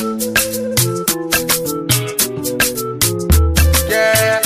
Yeah,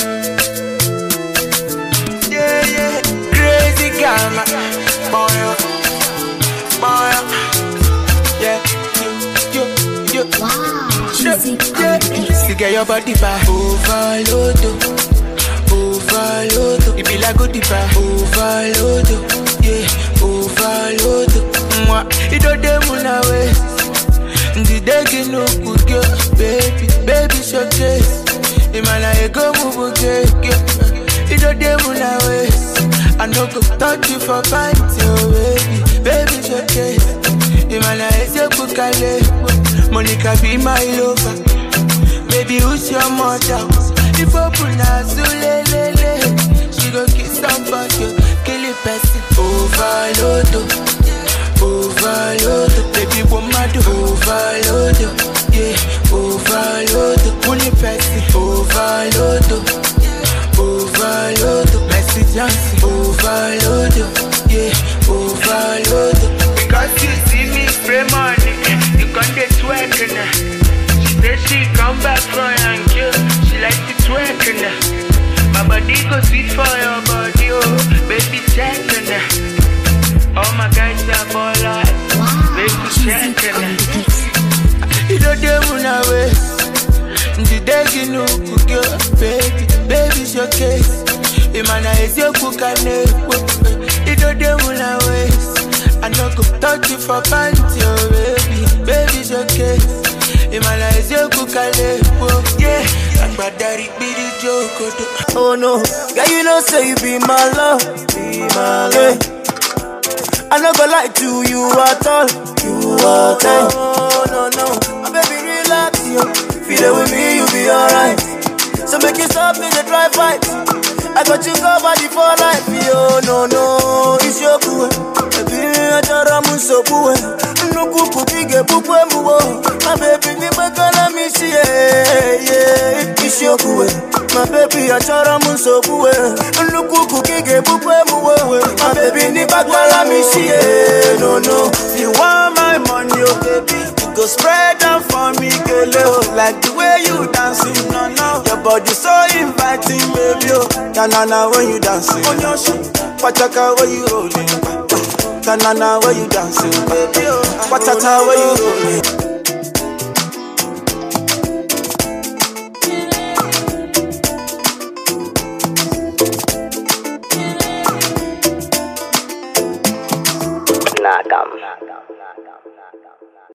yeah, yeah. Crazy gamma, boy, boy. Yeah, you. Wow, music Yeah, you get your body back. Overload, overload. It be like good back. Overload, yeah, overload. It don't demon away. The day no good girl, baby showcase. Imana go move again. It don't demon away. I no go touch you for pants, oh baby showcase. Imana your kukale. Monica be my lover. Baby, who's your mother? If open as lele, she go kiss somebody, kill it person. Overload, overload. Baby, woman do overload, yeah, overload. Money person, overload, overload. Messy Johnson, overload, yeah, overload. Because you see me spray money, you can't get twerking now. Then she come back for you. She like to twerk now. My body go sweet for your body, oh. Baby check now. All my guys are ballers. Baby check now. You don't dare away. The day you know cook your baby showcase. Imana is your cook and you don't dare away. I no go touch you for panty, oh baby showcase. Imana is your kukale, yeah. Agbadari bidi jokodo. Oh no, girl you know say you be my love, yeah. I no go lie to you at all, No, my baby relax, yo. Feel it with me, you be alright. So make you stop in the dry fight. I got you covered for life, yo. No, it's your cool. Baby, I just ram so cool. No kuku bige bukwe muwo. My baby, ni bakala mishi, yeah. It's your cool. My baby, I just ram so cool. No kuku bige bukwe muwo. My baby, ni bakala mishi, yeah. No. You want my money, oh baby. Go spread them for me, girl. Like the way you dancing, no. Your body so inviting, baby. Na when you dancing, on your shit. Pachaka when you rolling, na when you dancing, baby. Patata when you rolling.